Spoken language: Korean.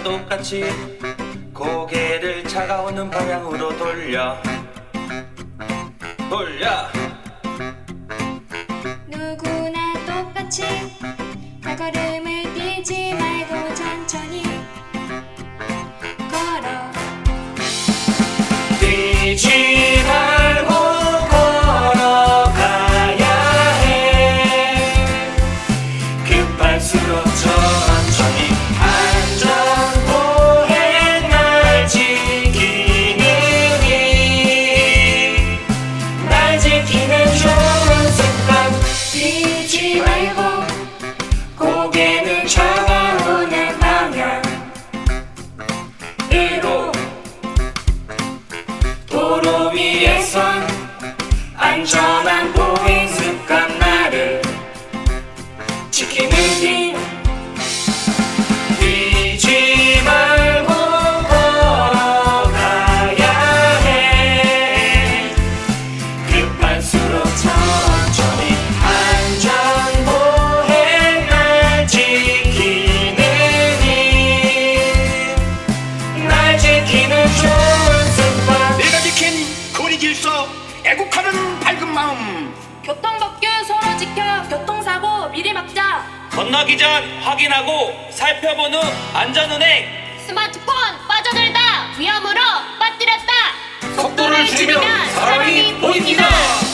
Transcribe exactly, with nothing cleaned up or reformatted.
똑같이 고개를 차가우는 방향으로 돌려 돌려 누구나 똑같이 발걸음을 뛰지 말고 천천히 걸어. 뛰지 말고 걸어가야 해. 급할수록 천천히 안전보행 날 지키는 일, 날 지키는 좋은 습관. 뛰지 말고 고개는 차가우는 방향으로 도로 위에선 안전한 보행 습관 나를 지키는 일. 뛰지 말고 걸어가야 해. 급할수록 천천히 안전보행 날 지키는 일, 날 지키는 좋은 습관. 내가 지킨 거리 질서, 애국하는 밝은 마음. 교통법규 서로 지켜 교통사고 미리 막자. 건너기 전 확인하고 살펴본 후 안전운행. 스마트폰 빠져들다 위험으로 빠뜨렸다. 속도를 줄이면 사람이 보입니다.